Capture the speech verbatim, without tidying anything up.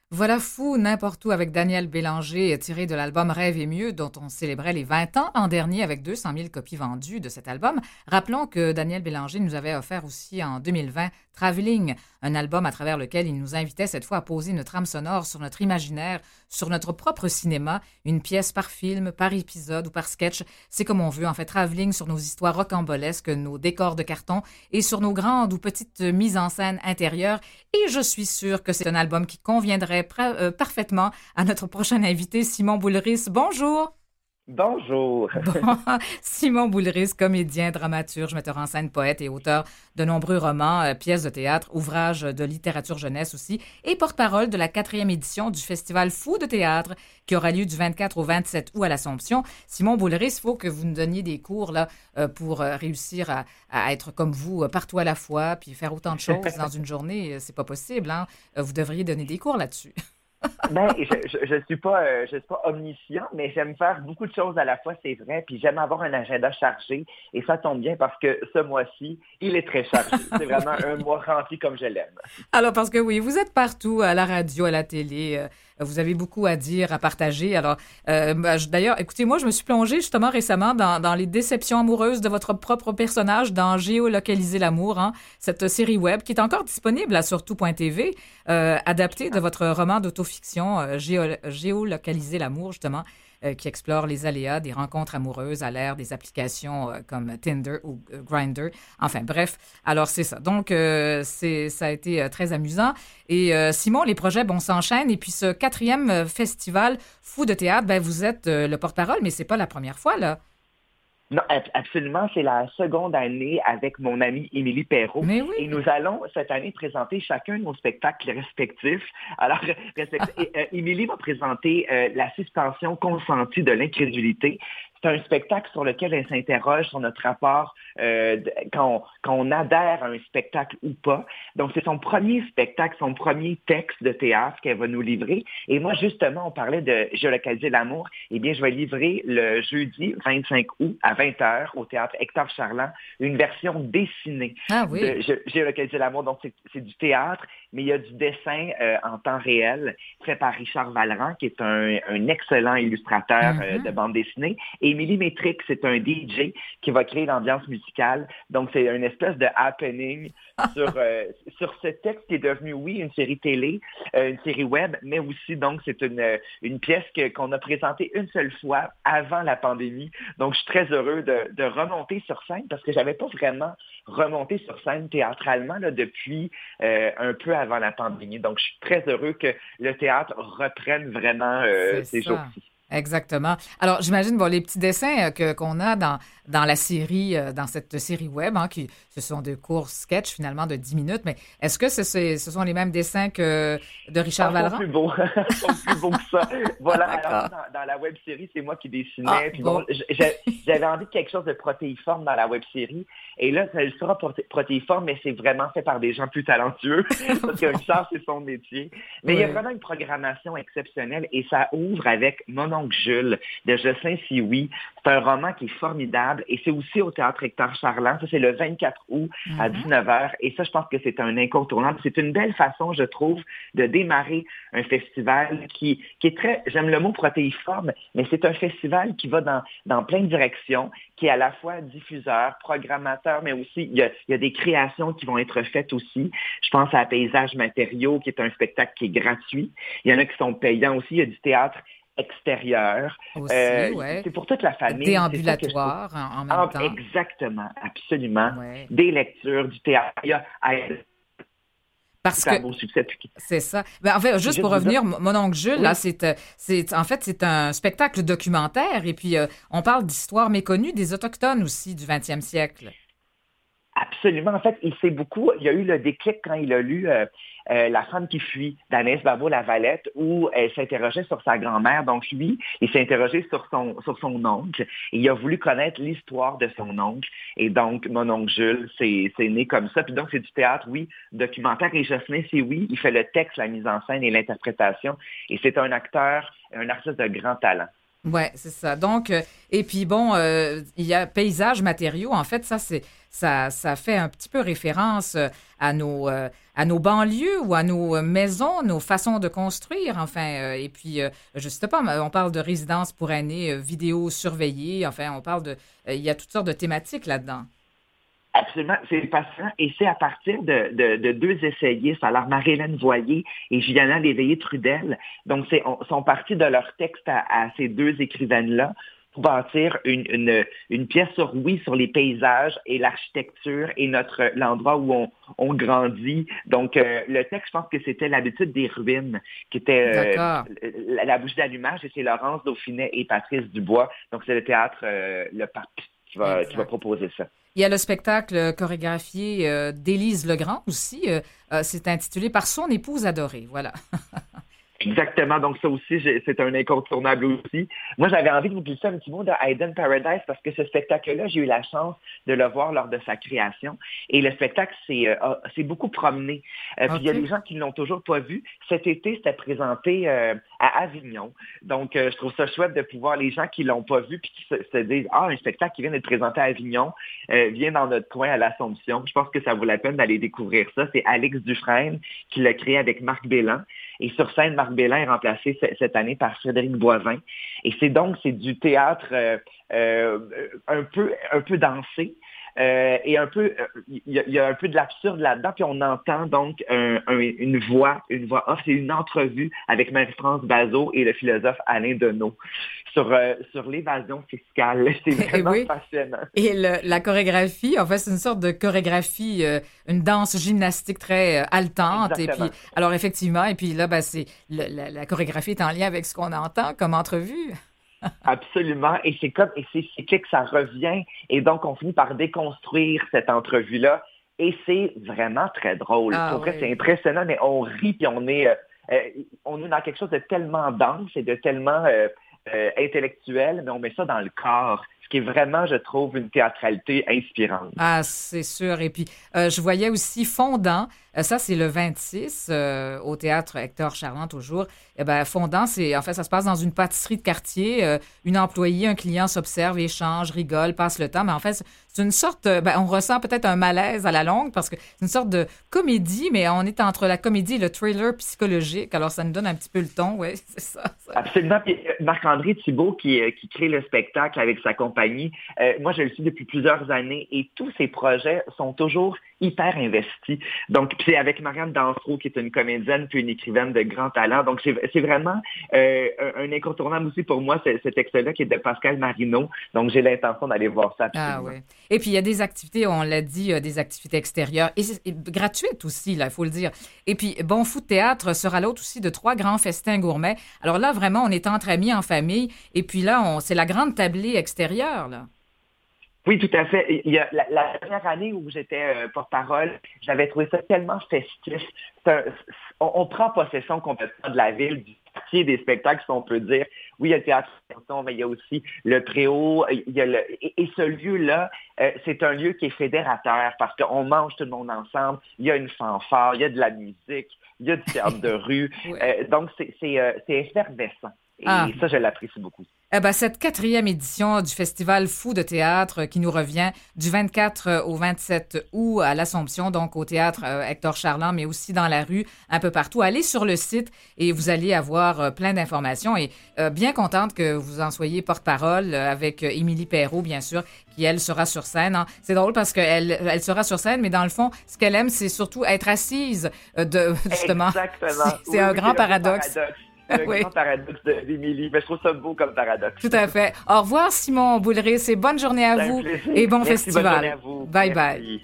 Voilà fou n'importe où avec Daniel Bélanger, tiré de l'album Rêve et mieux, dont on célébrait les vingt ans l'an dernier avec deux cent mille copies vendues de cet album. Rappelons que Daniel Bélanger nous avait offert aussi en deux mille vingt Traveling, un album à travers lequel il nous invitait cette fois à poser une trame sonore sur notre imaginaire, sur notre propre cinéma, une pièce par film, par épisode ou par sketch. C'est comme on veut, en fait, Traveling sur nos histoires rocambolesques, nos décors de carton et sur nos grandes ou petites mises en scène intérieures. Et je suis sûre que c'est un album qui conviendrait pra- euh, parfaitement à notre prochain invité, Simon Boulris. Bonjour! Bonjour. Bon, Simon Boulris, comédien, dramaturge, metteur en scène, poète et auteur de nombreux romans, euh, pièces de théâtre, ouvrages de littérature jeunesse aussi, et porte-parole de la quatrième édition du Festival Fou de théâtre qui aura lieu du vingt-quatre au vingt-sept août à l'Assomption. Simon Boulris, il faut que vous nous donniez des cours là euh, pour euh, réussir à, à être comme vous euh, partout à la fois, puis faire autant de choses dans une journée. Euh, C'est pas possible, hein? Euh, Vous devriez donner des cours là-dessus. Ben, je, je, je suis pas, euh, je suis pas omniscient, mais j'aime faire beaucoup de choses à la fois, c'est vrai. Puis j'aime avoir un agenda chargé, et ça tombe bien parce que ce mois-ci, il est très chargé. C'est vraiment un mois rempli comme je l'aime. Alors, parce que oui, vous êtes partout, à la radio, à la télé, euh, vous avez beaucoup à dire, à partager. Alors, euh, bah, je- d'ailleurs, écoutez, moi, je me suis plongée justement récemment dans, dans les déceptions amoureuses de votre propre personnage dans Géolocaliser l'amour, hein, cette série web qui est encore disponible à surtout point t v, euh, adaptée de votre roman d'autofiction, euh, Géo- Géolocaliser l'amour, justement, euh, qui explore les aléas des rencontres amoureuses à l'ère des applications euh, comme Tinder ou euh, Grindr. Enfin, bref, alors c'est ça. Donc, euh, c'est, ça a été euh, très amusant. Et euh, Simon, les projets, bon, s'enchaînent. Et puis ce quatrième euh, festival Fou de théâtre, ben, vous êtes euh, le porte-parole, mais c'est pas la première fois, là. Non, ab- absolument, c'est la seconde année avec mon amie Émilie Perrault. Mais oui. Et nous allons cette année présenter chacun de nos spectacles respectifs. Alors, respect- et, euh, Émilie va présenter euh, La suspension consentie de l'incrédulité. C'est un spectacle sur lequel elle s'interroge sur notre rapport euh, de- quand, on, quand on adhère à un spectacle ou pas. Donc, c'est son premier spectacle, son premier texte de théâtre qu'elle va nous livrer. Et moi, justement, on parlait de Géolocaliser l'amour. Eh bien, je vais livrer le jeudi vingt-cinq août à vingt heures au théâtre Hector Charland une version dessinée Ah de oui. Gé- Géolocaliser l'amour. Donc, c'est c'est du théâtre, mais il y a du dessin euh, en temps réel fait par Richard Valran, qui est un, un excellent illustrateur euh, de Mhm. bande dessinée. Et Émilie Métric, c'est un D J qui va créer l'ambiance musicale. Donc, c'est une espèce de happening sur, euh, sur ce texte qui est devenu, oui, une série télé, euh, une série web, mais aussi, donc, c'est une, euh, une pièce que- qu'on a présentée une seule fois avant la pandémie. Donc, je suis très heureux de, de remonter sur scène parce que j'avais pas vraiment remonté sur scène théâtralement là, depuis euh, un peu avant la pandémie. Donc, je suis très heureux que le théâtre reprenne vraiment euh, C'est ces ça. jours-ci. Exactement. Alors, j'imagine, bon, les petits dessins euh, que, qu'on a dans, dans la série, euh, dans cette série web, hein, qui, ce sont de courts sketchs, finalement, de dix minutes, mais est-ce que ce, c'est- ce sont les mêmes dessins que de Richard Ah, ils sont Valran? plus beaux. Ils sont plus beaux que ça. Ah, Voilà. Alors, d'accord. dans, dans la web série, c'est moi qui Ah, dessinais. Puis bon, bon. j- j'ai- j'avais envie de quelque chose de protéiforme dans la web série. Et là, ça sera proté- protéiforme, mais c'est vraiment fait par des gens plus talentueux. Parce que Richard, c'est son métier. Mais il y a Oui. vraiment une programmation exceptionnelle et ça ouvre avec Mon oncle Jules de Jocelyn Sioui. C'est un roman qui est formidable et c'est aussi au Théâtre Hector Charland. Ça, c'est le vingt-quatre août à Mhm. dix-neuf heures. Et ça, je pense que c'est un incontournable. C'est une belle façon, je trouve, de démarrer un festival qui, qui est très, j'aime le mot protéiforme, mais c'est un festival qui va dans, dans plein de directions, qui est à la fois diffuseur, programmateur, mais aussi, il y a, il y a des créations qui vont être faites aussi. Je pense à Paysage Matériaux, qui est un spectacle qui est gratuit. Il y en a qui sont payants aussi. Il y a du théâtre extérieur. Aussi, Euh, ouais. c'est pour toute la famille. C'est ça que je trouve. Déambulatoire en, en même Ah, temps. exactement, absolument. Ouais. Des lectures, du théâtre. Il y a ah, Parce c'est que un beau succès. Puis, c'est ça. Ben, en fait, puis juste juste pour vous dire, revenir, mon mon oncle Jules, oui, là, c'est, euh, c'est, en fait, c'est un spectacle documentaire et puis euh, on parle d'histoires méconnues des Autochtones aussi du vingtième siècle. absolument. En fait, il sait beaucoup. Il y a eu le déclic quand il a lu euh, euh, La femme qui fuit d'Agnès Barbeau-Lavalette, où elle s'interrogeait sur sa grand-mère. Donc, lui, il s'est interrogé sur son, sur son oncle. Et il a voulu connaître l'histoire de son oncle. Et donc, mon oncle Jules, c'est, c'est né comme ça. Puis donc, c'est du théâtre, oui, documentaire. Et Jocelyn, c'est oui, il fait le texte, la mise en scène et l'interprétation. Et c'est un acteur, un artiste de grand talent. Ouais, c'est ça. Donc, euh, et puis bon, euh, il y a paysage matériaux. En fait, ça, c'est ça, ça fait un petit peu référence euh, à nos, euh, à nos banlieues ou à nos maisons, nos façons de construire, enfin, euh, et puis, euh, je sais pas, on parle de résidence pour aînés, euh, vidéo surveillée, enfin, on parle de, euh, il y a toutes sortes de thématiques là-dedans. Absolument, c'est passionnant et c'est à partir de, de, de deux essayistes, alors Marie-Hélène Voyer et Juliana Léveillé-Trudel. Donc, c'est, on, sont partis de leur texte à, à ces deux écrivaines-là pour bâtir une, une, une pièce sur, oui, sur les paysages et l'architecture et notre l'endroit où on, on grandit. Donc, euh, le texte, je pense que c'était l'habitude des ruines, qui était euh, la, la bouche d'allumage, et c'est Laurence Dauphinet et Patrice Dubois. Donc, c'est le théâtre euh, Le Pape qui va, qui va proposer ça. Il y a le spectacle chorégraphié euh, d'Élise Legrand aussi. Euh, euh, c'est intitulé Par son épouse adorée. Voilà. Exactement. Donc, ça aussi, c'est un incontournable aussi. Moi, j'avais envie de vous glisser un petit mot de Hayden Paradise parce que ce spectacle-là, j'ai eu la chance de le voir lors de sa création. Et le spectacle s'est euh, beaucoup promené. Euh, okay. Puis, il y a des gens qui ne l'ont toujours pas vu. Cet été, c'était présenté euh, à Avignon. Donc, euh, je trouve ça chouette de pouvoir, les gens qui ne l'ont pas vu puis qui se, se disent « Ah, un spectacle qui vient d'être présenté à Avignon euh, vient dans notre coin à l'Assomption. » Je pense que ça vaut la peine d'aller découvrir ça. C'est Alex Dufresne qui l'a créé avec Marc Bélan. Et sur scène, Marc Bélan est remplacé cette année par Frédéric Boivin. Et c'est donc, c'est du théâtre euh, euh, un peu, un peu dansé. Euh, et un peu, il y, y a un peu de l'absurde là-dedans, puis on entend donc un, un, une voix, une voix off, c'est une entrevue avec Marie-France Bazot et le philosophe Alain Deneau sur, euh, sur l'évasion fiscale. C'est vraiment oui. passionnant. Et le, la chorégraphie, en fait, c'est une sorte de chorégraphie, euh, une danse gymnastique très euh, haletante. Exactement. Et puis, alors effectivement, et puis là, ben, c'est le, la, la chorégraphie est en lien avec ce qu'on entend comme entrevue. Absolument. Et c'est comme, et c'est cyclique, ça revient. Et donc, on finit par déconstruire cette entrevue-là. Et c'est vraiment très drôle. Ah, Pour oui. vrai, c'est impressionnant, mais on rit puis on est, euh, on est dans quelque chose de tellement dense et de tellement euh, euh, intellectuel, mais on met ça dans le corps. Ce qui est vraiment, je trouve, une théâtralité inspirante. Ah, c'est sûr. Et puis, euh, je voyais aussi Fondant. Euh, ça, c'est le vingt-six euh, au théâtre Hector Charland, toujours. Eh ben, Fondant, c'est en fait, ça se passe dans une pâtisserie de quartier. Euh, une employée, un client s'observe, échange, rigole, passe le temps. Mais en fait, c'est une sorte, ben, on ressent peut-être un malaise à la longue parce que c'est une sorte de comédie, mais on est entre la comédie et le thriller psychologique. Alors, ça nous donne un petit peu le ton, oui, c'est ça, ça. Absolument. Puis Marc-André Thibault, qui, qui crée le spectacle avec sa compagnie, euh, moi, je le suis depuis plusieurs années et tous ses projets sont toujours hyper investis. Donc, c'est avec Marianne Dansereau, qui est une comédienne puis une écrivaine de grand talent. Donc, c'est vraiment euh, un incontournable aussi pour moi, ce, ce texte-là, qui est de Pascal Marino. Donc, j'ai l'intention d'aller voir ça absolument. Ah oui. Et puis, il y a des activités, on l'a dit, des activités extérieures et, et gratuites aussi, là, il faut le dire. Et puis, Bon Fou de théâtre sera l'hôte aussi de trois grands festins gourmets. Alors là, vraiment, on est entre amis, en famille. Et puis là, c'est la grande tablée extérieure, là. Oui, tout à fait. Il y a la, la dernière année où j'étais euh, porte-parole, j'avais trouvé ça tellement festif. Un, on, on prend possession complètement de la ville, du quartier des spectacles, si on peut dire. Oui, il y a le théâtre, mais il y a aussi le Préau. Il y a le, et, et ce lieu-là, euh, c'est un lieu qui est fédérateur parce qu'on mange tout le monde ensemble. Il y a une fanfare, il y a de la musique, il y a du théâtre de rue. Oui. euh, donc, c'est euh, effervescent. Et ah. ça, je l'apprécie beaucoup. Eh ben, cette quatrième édition du Festival Fou de théâtre qui nous revient du vingt-quatre au vingt-sept août à l'Assomption, donc au théâtre Hector Charland, mais aussi dans la rue, un peu partout. Allez sur le site et vous allez avoir plein d'informations. Et euh, bien contente que vous en soyez porte-parole avec Émilie Perrault, bien sûr, qui, elle, sera sur scène. Hein. C'est drôle parce qu'elle elle sera sur scène, mais dans le fond, ce qu'elle aime, c'est surtout être assise, de, justement. Exactement. C'est oui, un oui, grand paradoxe. paradoxe. Le oui. grand paradoxe d'Émilie. Je trouve ça beau comme paradoxe. Tout à fait. Au revoir, Simon Boulris, et bonne journée à vous. Et bon Merci, festival. Bonne journée à vous. Bye Merci. bye.